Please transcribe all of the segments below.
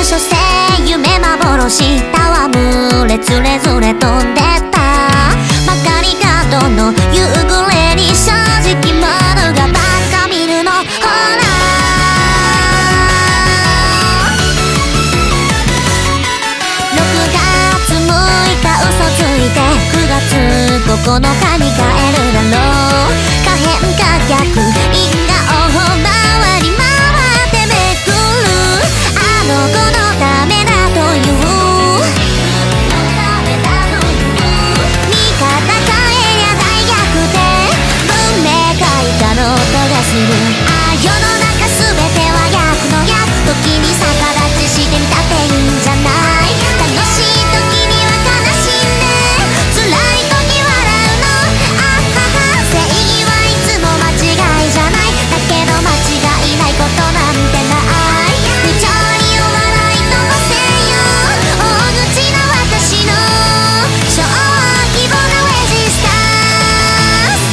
所詮夢幻戯れつれずれ飛んでった曲がり角の夕暮れに正直者がバカ見るのほら6月6日嘘ついて9月9日に帰るだろう可変可逆因果を回り回ってめくるあの子のためだという味方変えや大逆転文明開化の音がするあ世の中全ては逆の逆時に逆立ちしてみたっていいんじゃない楽しい時には悲しんで辛い時笑うのあはは正義はいつも間違いじゃないだけど間違いないことなんてない無情にお笑い飛ばせよ大口の私の小規模なレジスタンス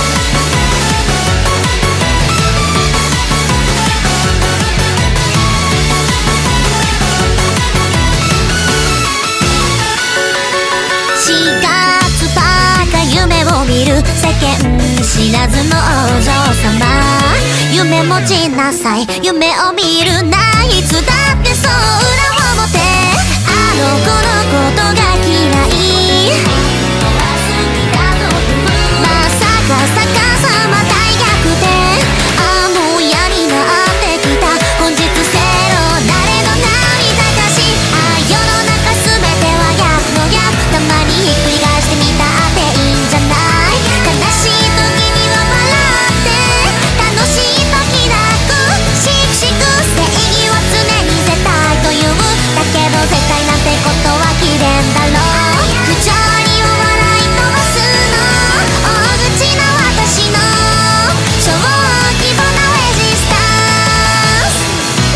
4月ばか夢を見る世間知らずのお嬢様夢持ちなさい夢を見るないつだってそう裏表あの子のことが嫌いまさか逆さま大逆転ああもう嫌になってきた本日せろ誰の涙かしあ世の中全ては逆の逆たまにひっくり返してみたっていいんじゃない悲しい時には笑って楽しい時泣くしくしく正義は常に絶対というだけど絶対なんてことは綺麗だろう無情にお笑い飛ばすの大口の私の小規模なレジスタンス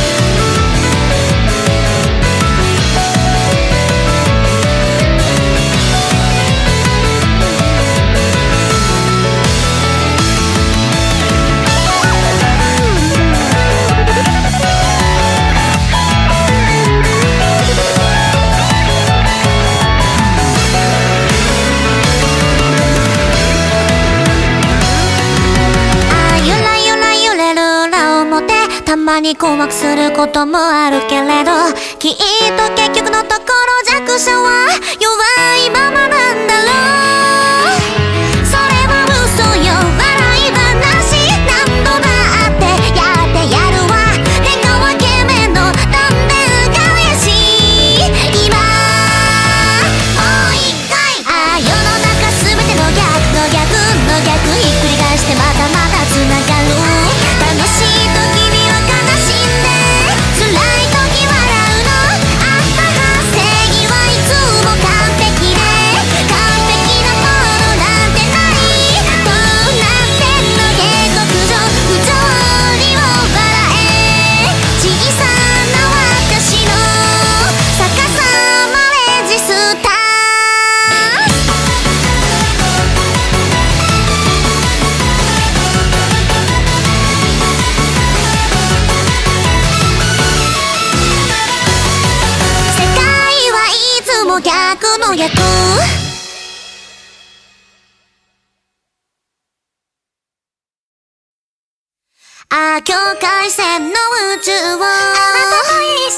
ゆらゆら揺れる裏表たまに困惑することもあるけれどきっと結局のところ弱者は弱いままなんだろうそれは嘘よ笑い話何度だってやってやるわ変化分け目のどんでん返し今もう一回あ世の中全ての逆の逆の逆ひっくり返してまたまたつながる楽しい時には悲しんで辛い時笑うのあはは正義はいつも完璧で完璧なものなんてないどうなってんの下克上不条理を笑え小さな私の逆さまレジスタンス世界はいつも逆の逆あ境界線の